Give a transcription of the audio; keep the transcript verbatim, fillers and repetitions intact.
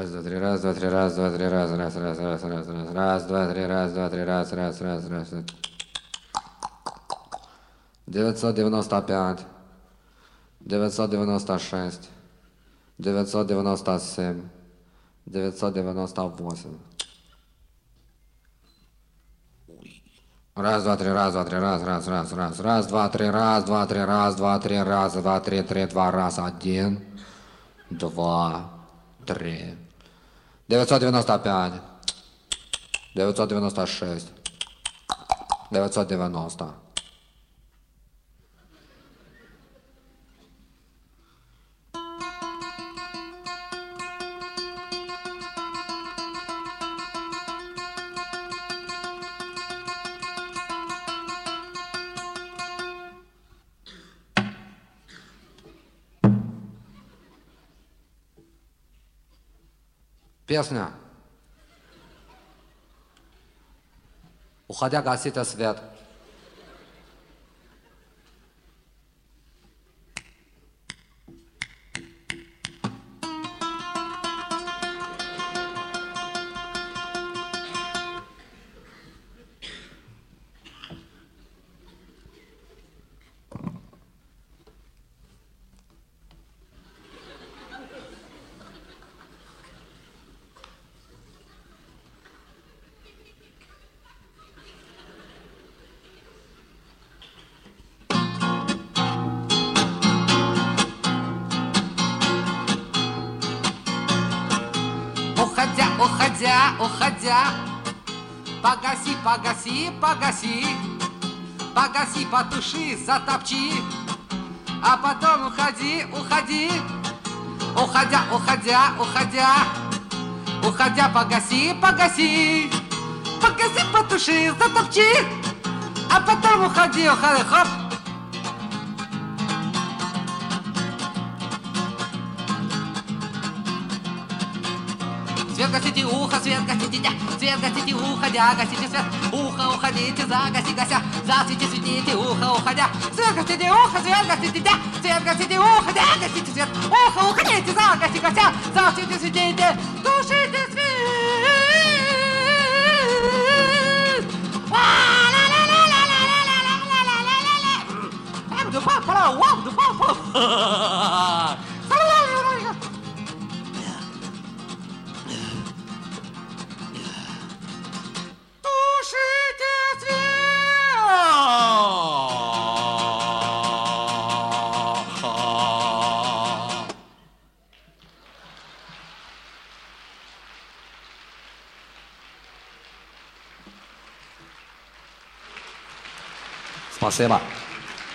Раз, два, три, раз, два, три, раз, два, три, раз, раз, раз, раз, раз, раз, раз, два, три, раз, два, три, раз, раз, раз, раз. девятьсот девяносто пять, девятьсот девяносто шесть, девятьсот девяносто семь, девятьсот девяносто восемь. Раз, два, три, раз, два, три, раз, раз, раз, раз, раз, два, три, раз, два, три, раз, два, три, раз, два, три, три, два, раз, один, два, три. девятьсот девяносто пять, девятьсот девяносто шесть, девятьсот девяносто. Песня. Уходя, гасите свет. Уходя, уходя, уходя, погаси, погаси, погаси, погаси, потуши, затопчи, а потом уходи, уходи, уходя, уходя, уходя, уходя, погаси, погаси, погаси, потуши, затопчи, а потом уходи, уходи, хоп. Свет гасите ухо, свет гасите, дя, свет гасите уходя, гасите свет, ухо уходите, загаси, гася, засветите, светите, ухо уходя, свет гасите ухо, свет гасите, дя, свет гасите уходя, гасите свет, ухо уходите, загаси, гася, засветите, светите, тушите свет. Спасибо.